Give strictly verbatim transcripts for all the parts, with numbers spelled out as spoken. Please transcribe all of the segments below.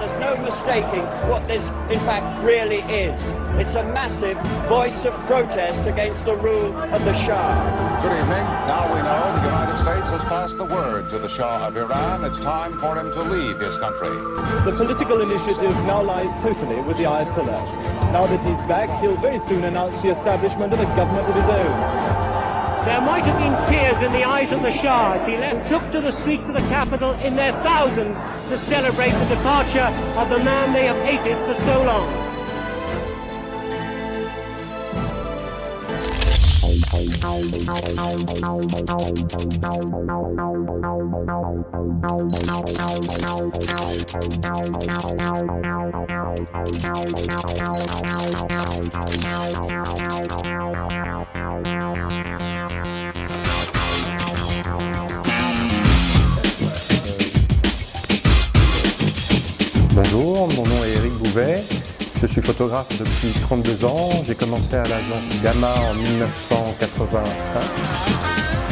There's no mistaking what this, in fact, really is. It's a massive voice of protest against the rule of the Shah. Good evening. Now we know the United States has passed the word to the Shah of Iran. It's time for him to leave his country. The political initiative now lies totally with the Ayatollah. Now that he's back, he'll very soon announce the establishment of a government of his own. There might have been tears in the eyes of the Shah as he left, took to the streets of the capital in their thousands to celebrate the departure of the man they have hated for so long. Bonjour, mon nom est Eric Bouvet, je suis photographe depuis trente-deux ans, j'ai commencé à l'agence Gamma en mille neuf cent quatre-vingt-un.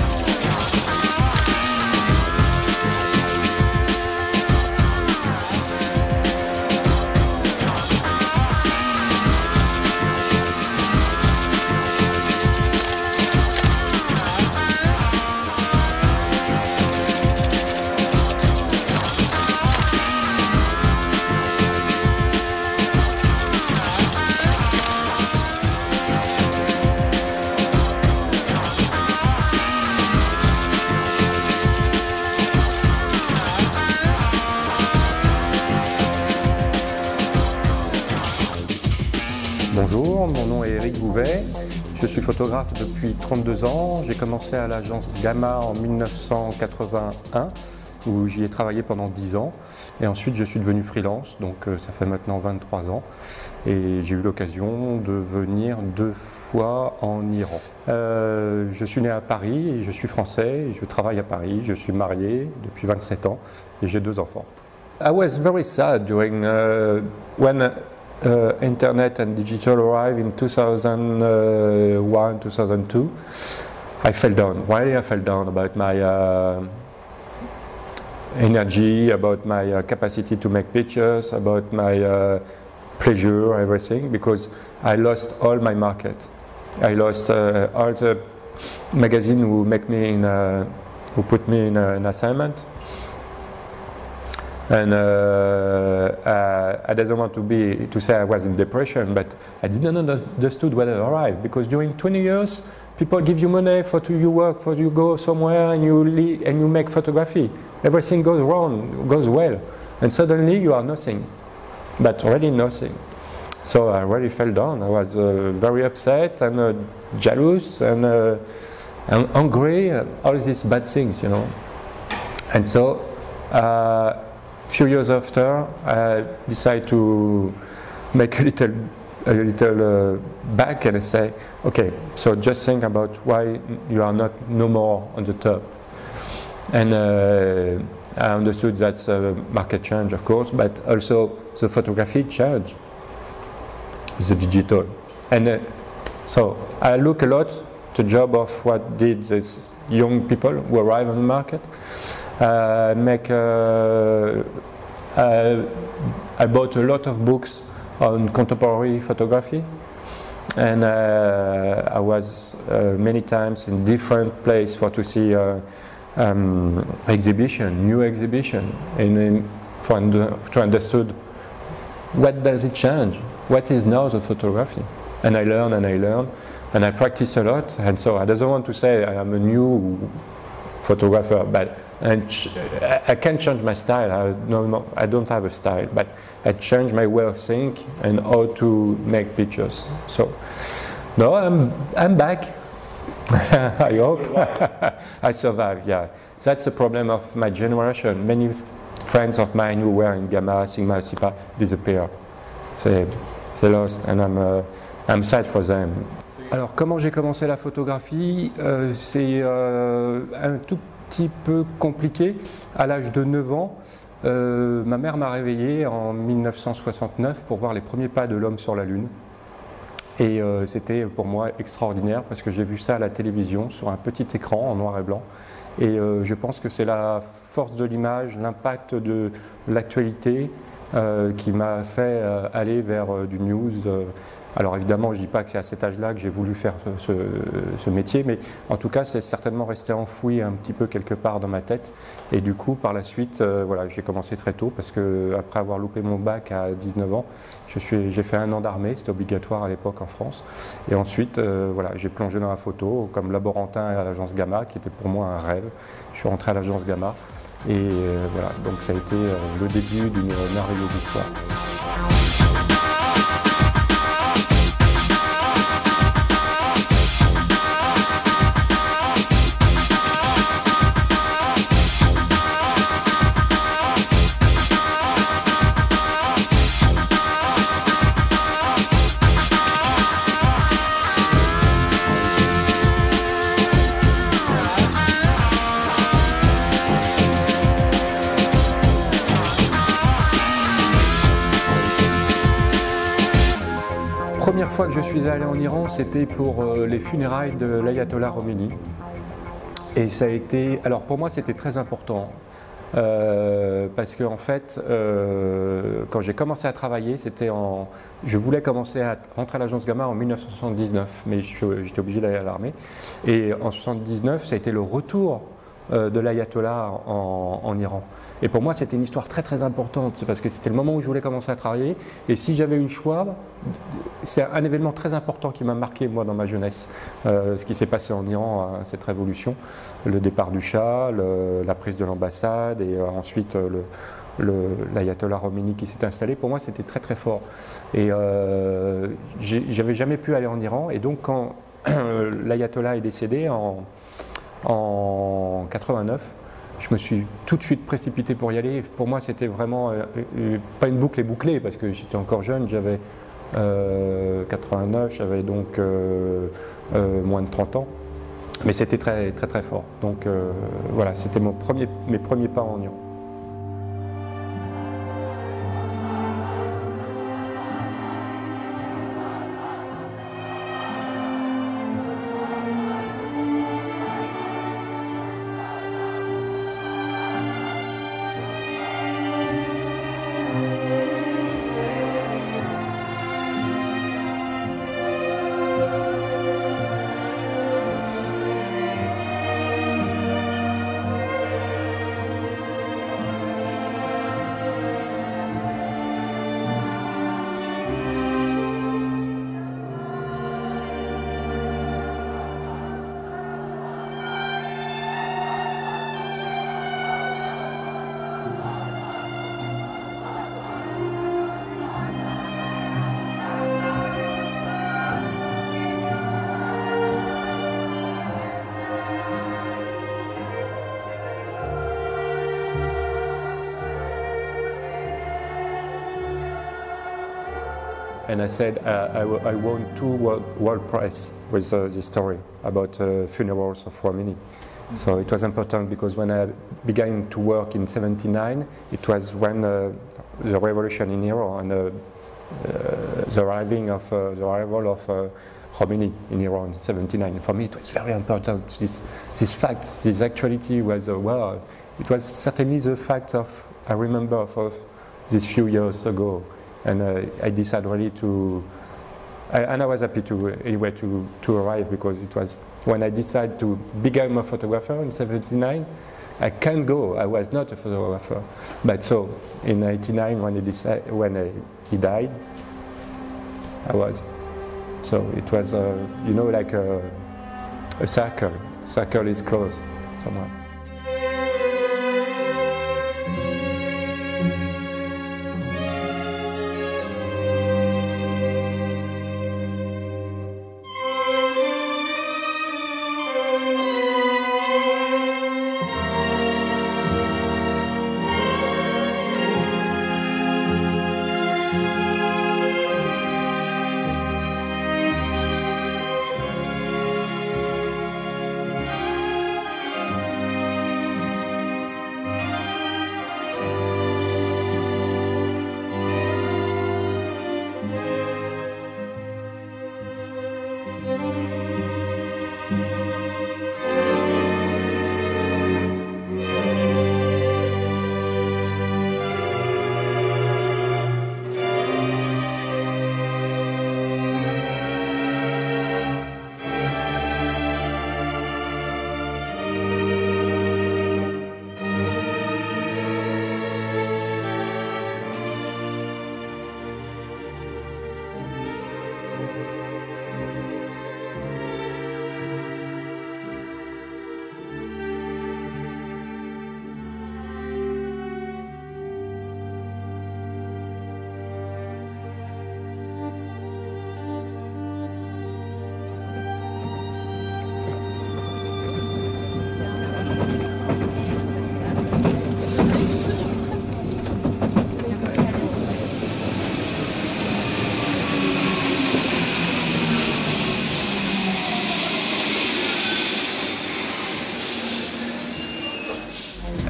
Bonjour, mon nom est Eric Bouvet, je suis photographe depuis trente-deux ans, j'ai commencé à l'agence Gamma en mille neuf cent quatre-vingt-un où j'y ai travaillé pendant dix ans et ensuite je suis devenu freelance, donc euh, ça fait maintenant vingt-trois ans et j'ai eu l'occasion de venir deux fois en Iran. Euh, je suis né à Paris et je suis français et je travaille à Paris, je suis marié depuis vingt-sept ans et j'ai deux enfants. I was very sad during uh, when Uh, internet and digital arrived in two thousand one, two thousand two. I fell down, really I fell down about my uh, energy, about my uh, capacity to make pictures, about my uh, pleasure, everything, because I lost all my market. I lost uh, all the magazine who make me in a, who put me in a, an assignment. And uh, uh, I didn't want to be to say I was in depression, but I didn't understood when I arrived, because during twenty years, people give you money for to you work, for you go somewhere and you leave, and you make photography. Everything goes wrong, goes well, and suddenly you are nothing, but really nothing. So I really fell down. I was uh, very upset and uh, jealous and, uh, and angry, uh, all these bad things, you know. And so. Uh, Few years after, I decided to make a little, a little uh, back and I say, okay, so just think about why you are not no more on the top. And uh, I understood that's a market change, of course, but also the photography change, the digital. And uh, so I look a lot the job of what did these young people who arrive on the market. Uh, make, uh, uh, I bought a lot of books on contemporary photography, and uh, I was uh, many times in different places for to see uh, um, exhibition, new exhibition, and, and to, under, to understood what does it change, what is now the photography, and I learn and I learn, and I practice a lot, and so I don't want to say I am a new photographer, but and I can't change my style. I, no, I don't have a style, but I change my way of thinking and how to make pictures. So, no, I'm I'm back. I hope I survived. Yeah, that's the problem of my generation. Many friends of mine who were in Gamma, Sigma, Sipa disappear. They they lost, and I'm uh, I'm sad for them. Alors, comment j'ai commencé la photographie? euh, C'est euh, un tout petit peu compliqué. À l'âge de neuf ans, euh, ma mère m'a réveillé en mille neuf cent soixante-neuf pour voir les premiers pas de l'homme sur la Lune. Et euh, c'était pour moi extraordinaire parce que j'ai vu ça à la télévision sur un petit écran en noir et blanc. Et euh, je pense que c'est la force de l'image, l'impact de l'actualité euh, qui m'a fait euh, aller vers euh, du news. Euh, alors évidemment, je ne dis pas que c'est à cet âge-là que j'ai voulu faire ce, ce, ce métier, mais en tout cas, c'est certainement resté enfoui un petit peu quelque part dans ma tête. Et du coup, par la suite, euh, voilà, j'ai commencé très tôt parce que après avoir loupé mon bac à dix-neuf ans, je suis, j'ai fait un an d'armée, c'était obligatoire à l'époque en France. Et ensuite, euh, voilà, j'ai plongé dans la photo comme laborantin à l'agence Gamma, qui était pour moi un rêve. Je suis rentré à l'agence Gamma et euh, voilà, donc ça a été euh, le début d'une merveilleuse histoire. La première fois que je suis allé en Iran, c'était pour euh, les funérailles de l'ayatollah Khomeini. Et ça a été, alors pour moi c'était très important, euh, parce qu'en en fait, euh, quand j'ai commencé à travailler, c'était en, je voulais commencer à rentrer à l'agence Gamma en mille neuf cent soixante-dix-neuf, mais j'étais obligé d'aller à l'armée. Et en mille neuf cent soixante-dix-neuf, ça a été le retour euh, de l'ayatollah en, en Iran. Et pour moi, c'était une histoire très très importante parce que c'était le moment où je voulais commencer à travailler. Et si j'avais eu le choix, c'est un événement très important qui m'a marqué moi dans ma jeunesse. Euh, ce qui s'est passé en Iran, hein, cette révolution, le départ du Shah, le, la prise de l'ambassade et euh, ensuite euh, le, l'ayatollah Khomeini qui s'est installé. Pour moi, c'était très très fort. Et euh, j'avais jamais pu aller en Iran. Et donc quand l'ayatollah est décédé en, en quatre-vingt-neuf. Je me suis tout de suite précipité pour y aller. Pour moi, c'était vraiment euh, euh, pas une boucle est bouclée parce que j'étais encore jeune. J'avais euh, quatre-vingt-neuf, j'avais donc euh, euh, moins de trente ans. Mais c'était très très très fort. Donc euh, voilà, c'était mon premier, mes premiers pas en Iran. And I said uh, I, I won two world, world prize with uh, this story about uh, funerals of Khomeini. So it was important because when I began to work in seventy-nine, it was when uh, the revolution in Iran and uh, uh, the arriving of uh, the arrival of uh, Khomeini in Iran in seventy-nine. For me, it was very important. This, this fact, this actuality was uh, well. It was certainly the fact of I remember of, of these few years ago. And uh, I decided really to, I, and I was happy to anyway to, to arrive because it was when I decided to become a photographer in seventy-nine. I can't go. I was not a photographer, but so in ninety-nine when he decided when I, he died, I was. So it was uh, you know like a, a circle. Circle is closed somewhere.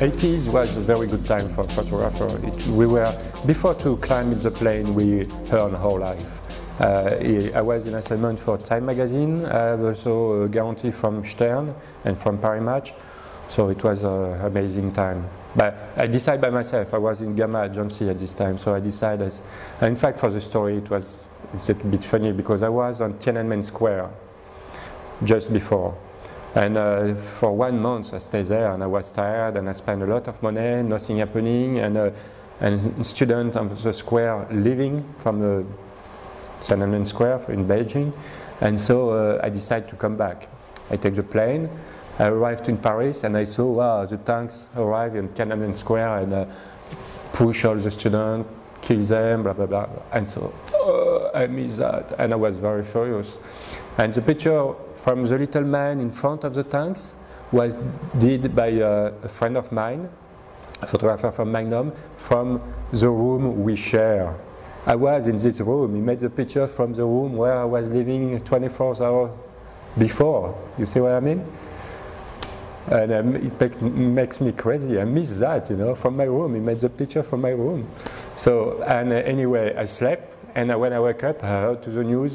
eighties was a very good time for a photographer. It, we were, before to climb in the plane, we earned our life. Uh, I was in assignment for Time magazine. I have also a guarantee from Stern and from Paris Match. So it was an amazing time. But I decided by myself. I was in Gamma agency at this time, so I decided. And in fact, for the story, it was it's a bit funny because I was on Tiananmen Square just before. And uh, for one month I stayed there and I was tired and I spent a lot of money, nothing happening, and uh, and student on the square leaving from the Tiananmen Square in Beijing. And so uh, I decided to come back. I take the plane, I arrived in Paris and I saw, wow, the tanks arrive in Tiananmen Square and uh, push all the students, kill them, blah, blah, blah. And so uh, I missed that and I was very furious. And the picture from the little man in front of the tanks was did by uh, a friend of mine, a photographer from Magnum, from the room we share. I was in this room. He made the picture from the room where I was living twenty-four hours before. You see what I mean? And um, it make, makes me crazy. I miss that, you know, from my room. He made the picture from my room. So, and uh, anyway, I slept, and uh, when I woke up, I heard to the news,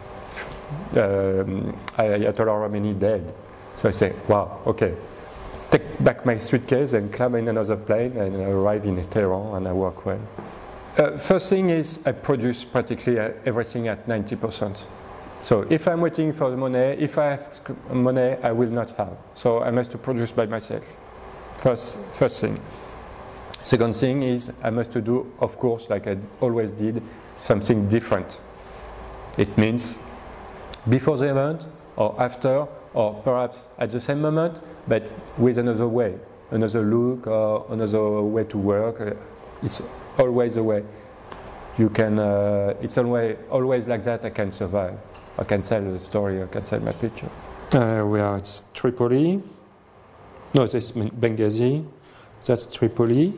um, Ayatollah Khomeini dead. So I say, wow, okay. Take back my suitcase and climb in another plane and arrive in Tehran, and I work well. Uh, first thing is I produce practically everything at ninety percent. So if I'm waiting for the money, if I have money, I will not have. So I must produce by myself. First, first thing. Second thing is I must do, of course, like I always did, something different. It means before the event or after or perhaps at the same moment, but with another way, another look or another way to work. It's always a way. You can, uh, it's always, always like that I can survive. I can sell the story, I can sell my picture. Uh, we are at Tripoli. No, this is Benghazi. That's Tripoli.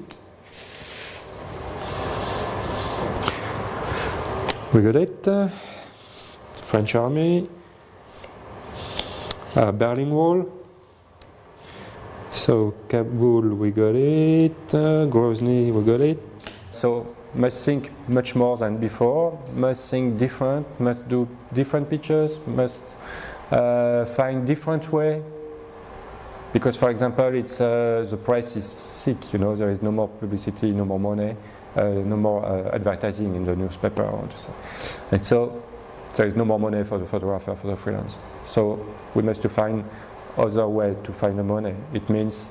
We got it. Uh, French army. Uh, Berlin Wall. So Kabul, we got it. Uh, Grozny, we got it. So must think much more than before, must think different, must do different pictures, must uh, find different way. Because, for example, it's uh, the price is sick. You know, there is no more publicity, no more money, uh, no more uh, advertising in the newspaper, I want to say. And so there is no more money for the photographer, for the freelance. So we must to find other way to find the money. It means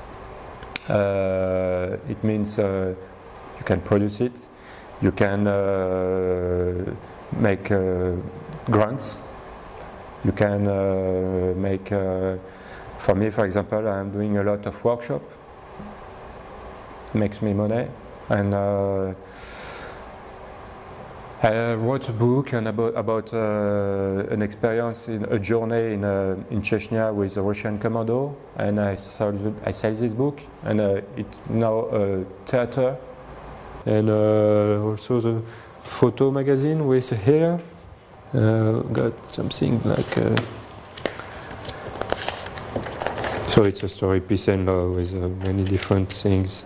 uh, it means. Uh, You can produce it, you can uh, make uh, grants, you can uh, make, uh, for me for example, I'm doing a lot of workshop, makes me money, and uh, I wrote a book and about, about uh, an experience, in a journey in, uh, in Chechnya with a Russian commando, and I sold, I sell this book, and uh, it's now a theater. And uh, also the photo magazine with here uh, got something like uh, so it's a story Peace and Love with uh, many different things.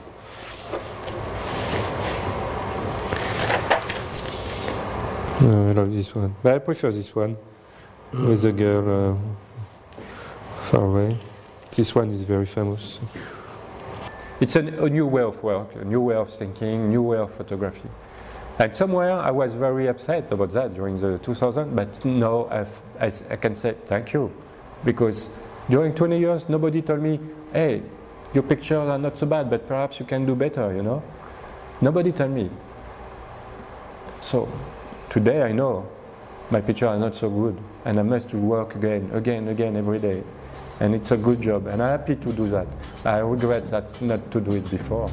Uh, I love this one, but I prefer this one with the girl uh, far away. This one is very famous. It's a, a new way of work, a new way of thinking, new way of photography. And somewhere I was very upset about that during the two thousands, but now I've, I, I can say thank you. Because during twenty years, nobody told me, hey, your pictures are not so bad, but perhaps you can do better, you know? Nobody told me. So today I know my pictures are not so good, and I must work again, again, again, every day. And it's a good job, and I'm happy to do that. I regret that not to do it before.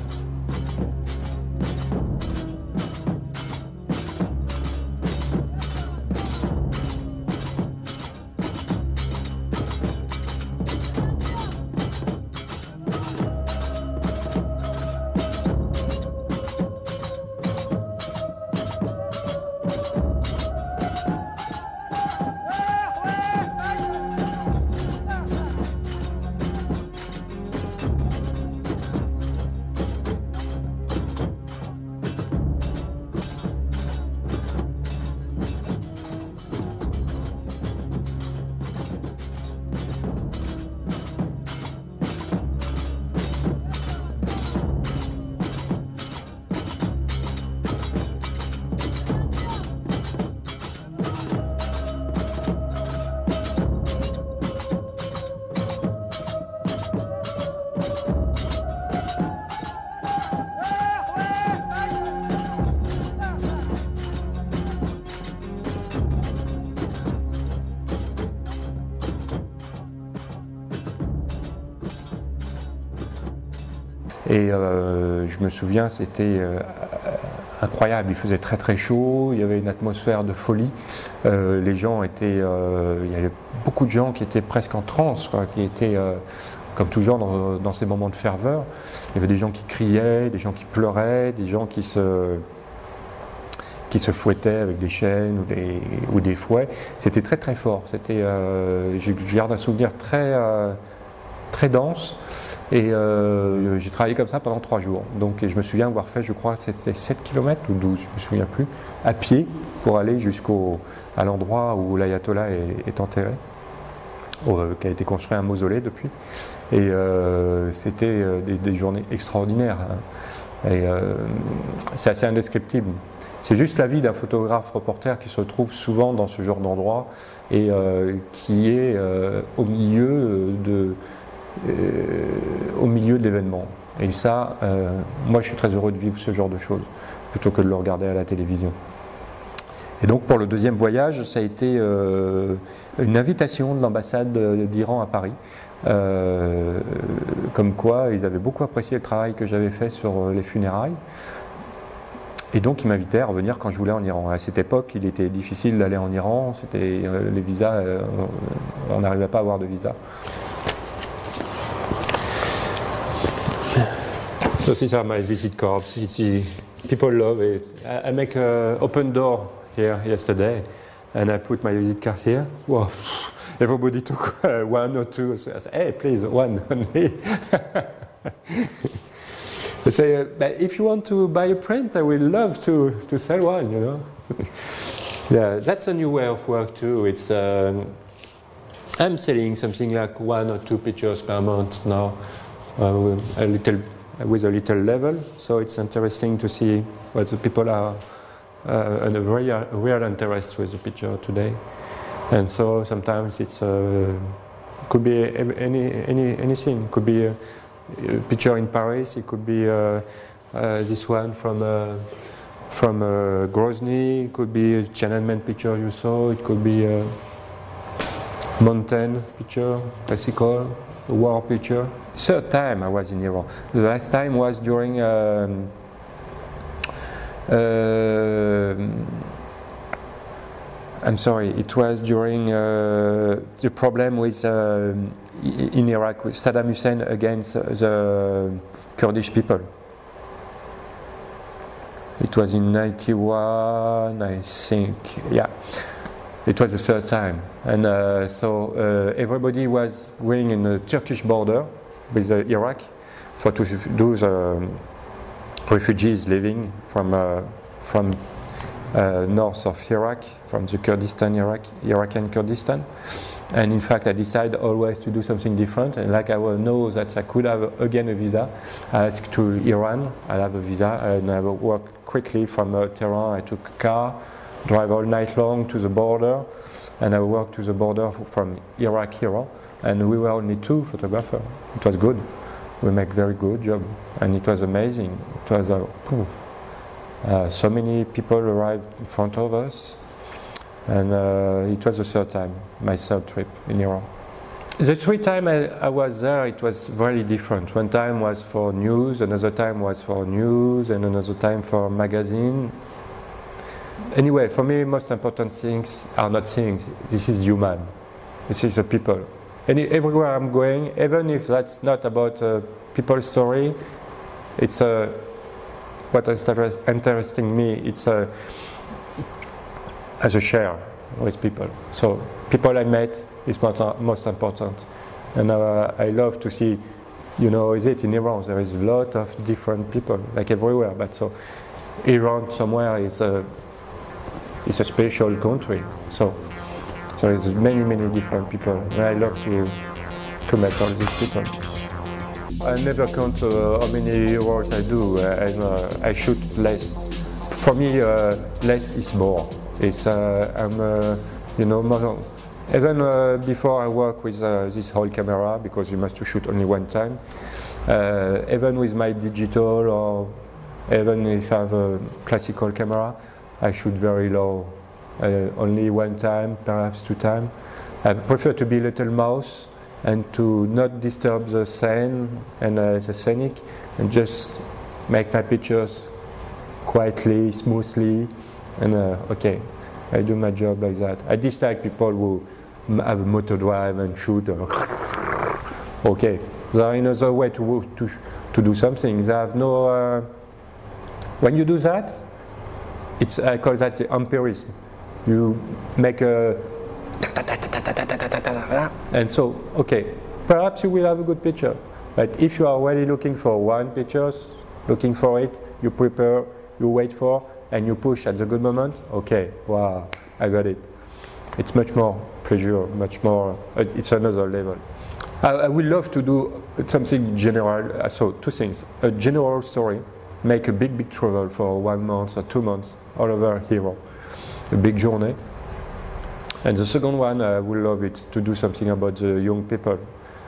Et euh, je me souviens, c'était euh, incroyable, il faisait très très chaud, il y avait une atmosphère de folie, euh, les gens étaient, euh, il y avait beaucoup de gens qui étaient presque en transe, quoi, qui étaient euh, comme toujours dans, dans ces moments de ferveur. Il y avait des gens qui criaient, des gens qui pleuraient, des gens qui se, qui se fouettaient avec des chaînes ou des, ou des fouets. C'était très très fort, c'était, euh, je, je garde un souvenir très, euh, très dense. Et euh, j'ai travaillé comme ça pendant trois jours. Donc, et je me souviens avoir fait, je crois, c'était sept kilomètres ou douze, je ne me souviens plus, à pied pour aller jusqu'au à l'endroit où l'ayatollah est, est enterré, où, euh, qui a été construit un mausolée depuis. Et euh, c'était euh, des, des journées extraordinaires. Hein. Et euh, c'est assez indescriptible. C'est juste la vie d'un photographe reporter qui se trouve souvent dans ce genre d'endroit et euh, qui est euh, au milieu de Euh, au milieu de l'événement. Et ça, euh, moi je suis très heureux de vivre ce genre de choses, plutôt que de le regarder à la télévision. Et donc pour le deuxième voyage, ça a été euh, une invitation de l'ambassade d'Iran à Paris, euh, comme quoi ils avaient beaucoup apprécié le travail que j'avais fait sur les funérailles. Et donc ils m'invitaient à revenir quand je voulais en Iran. À cette époque, il était difficile d'aller en Iran, c'était, euh, les visas, euh, on n'arrivait pas à avoir de visa. So these are my visit cards. It's, people love it. I, I make an open door here yesterday, and I put my visit card here. Wow, everybody took uh, one or two. So I said, "Hey, please, one only." They say, uh, "But if you want to buy a print, I will love to to sell one." You know. Yeah, that's a new way of work too. It's um, I'm selling something like one or two pictures per month now, uh, a little. with a little level, so it's interesting to see what the people are uh, and a real, real interest with the picture today. And so sometimes it's uh, could be any any anything. Could be a, a picture in Paris. It could be uh, uh, this one from uh, from uh, Grozny. It could be a Tiananmen picture you saw. It could be a mountain picture, classical. A war picture. Third time I was in Iran. The last time was during um, uh, I'm sorry, it was during uh, the problem with uh, in Iraq with Saddam Hussein against the Kurdish people. It was in ninety-one, I think. Yeah. It was the third time, and uh, so uh, everybody was going in the Turkish border with uh, Iraq for to do the refugees living from uh, from uh, north of Iraq, from the Kurdistan, Iraq, Iraqi Kurdistan. And in fact, I decided always to do something different. And like I will know that I could have again a visa, I asked to Iran. I have a visa, and I will work quickly from uh, Tehran. I took a car. Drive all night long to the border, and I worked to the border from Iraq, Iran, and we were only two photographers. It was good. We make very good job, and it was amazing. It was uh, uh, so many people arrived in front of us, and uh, it was the third time, my third trip in Iran. The three times I, I was there, it was very different. One time was for news, another time was for news, and another time for magazine. Anyway, for me, most important things are not things. This is human. This is the people. And everywhere I'm going, even if that's not about a people's story, it's a, what is interesting me. It's a, as a share with people. So people I met is most important. And uh, I love to see, you know, is it in Iran? There is a lot of different people, like everywhere. But so Iran somewhere is a It's a special country, so so there's many many different people, and I love to to meet all these people. I never count uh, how many euros I do. I, uh, I shoot less. For me, uh, less is more. It's uh, I'm uh, you know more, even uh, before I work with uh, this whole camera, because you must shoot only one time. Uh, even with my digital, or even if I have a classical camera, I shoot very low, uh, only one time, perhaps two times. I prefer to be a little mouse and to not disturb the scene and uh, the scenic, and just make my pictures quietly, smoothly, and uh, okay, I do my job like that. I dislike people who have a motor drive and shoot. Uh, okay, there are another way to, to, to do something. They have no, uh, when you do that, it's, I call that the empirism. You make a, and so, okay, perhaps you will have a good picture. But if you are really looking for one picture, looking for it, you prepare, you wait for, and you push at the good moment, okay, wow, I got it. It's much more pleasure, much more, it's, it's another level. I, I would love to do something general, so two things, a general story, make a big, big travel for one month or two months all over Europe, a big journey. And the second one, I would love it to do something about the young people,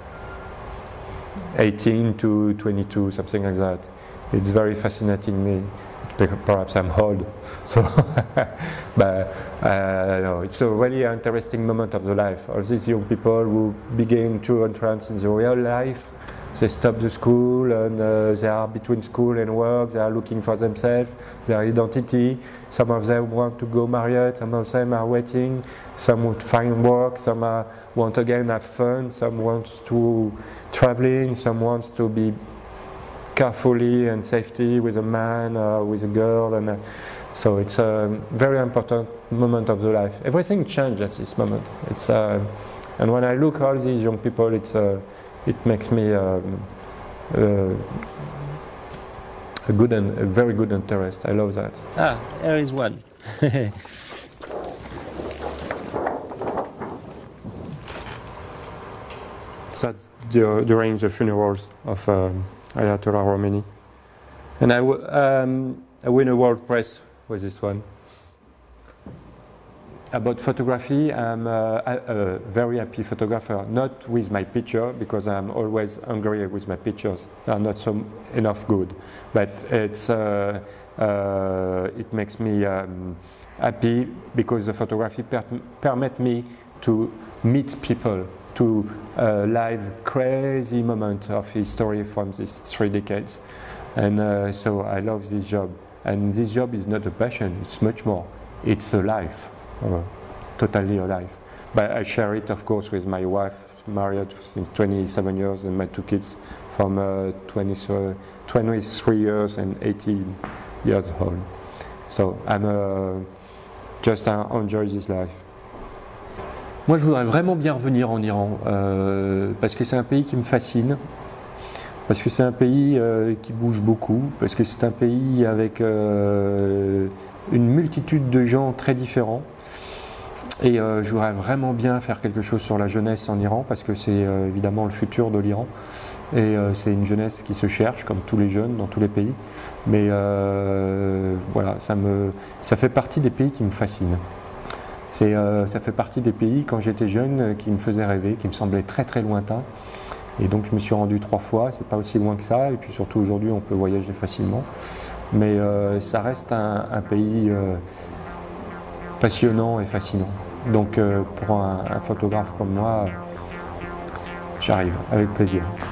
eighteen to twenty-two, something like that. It's very fascinating me. Perhaps I'm old, so but uh, no, it's a really interesting moment of the life. All these young people who begin to entrance in the real life, they stop the school and uh, they are between school and work, they are looking for themselves, their identity. Some of them want to go married, some of them are waiting, some want to find work, some are, want again have fun, some want to traveling, some wants to be carefully and safety with a man, uh, with a girl, and uh, so it's a very important moment of the life. Everything changed at this moment. It's uh, and when I look at all these young people, it's uh, it makes me um, uh, a good and a very good interest. I love that. Ah, there is one. That's during the funerals of um, Ayatollah Khomeini, and I, w um, I win a world press with this one. About photography, I'm uh, a, a very happy photographer, not with my picture, because I'm always angry with my pictures. They are not so enough good, but it's, uh, uh, it makes me um, happy because the photography per permit me to meet people, to uh, live crazy moment of history from these three decades. And uh, so I love this job. And this job is not a passion, it's much more. It's a life, uh, totally a life. But I share it, of course, with my wife, married since twenty-seven years, and my two kids from uh, twenty-three years and eighteen years old. So I'm uh, just uh, enjoy this life. Moi, je voudrais vraiment bien revenir en Iran, euh, parce que c'est un pays qui me fascine, parce que c'est un pays euh, qui bouge beaucoup, parce que c'est un pays avec euh, une multitude de gens très différents. Et euh, je voudrais vraiment bien faire quelque chose sur la jeunesse en Iran, parce que c'est euh, évidemment le futur de l'Iran. Et euh, c'est une jeunesse qui se cherche, comme tous les jeunes dans tous les pays. Mais euh, voilà, ça, me, ça fait partie des pays qui me fascinent. C'est, euh, ça fait partie des pays, quand j'étais jeune, euh, qui me faisaient rêver, qui me semblaient très très lointains. Et donc je me suis rendu trois fois, c'est pas aussi loin que ça. Et puis surtout aujourd'hui, on peut voyager facilement. Mais euh, ça reste un, un pays euh, passionnant et fascinant. Donc euh, pour un, un photographe comme moi, j'arrive avec plaisir.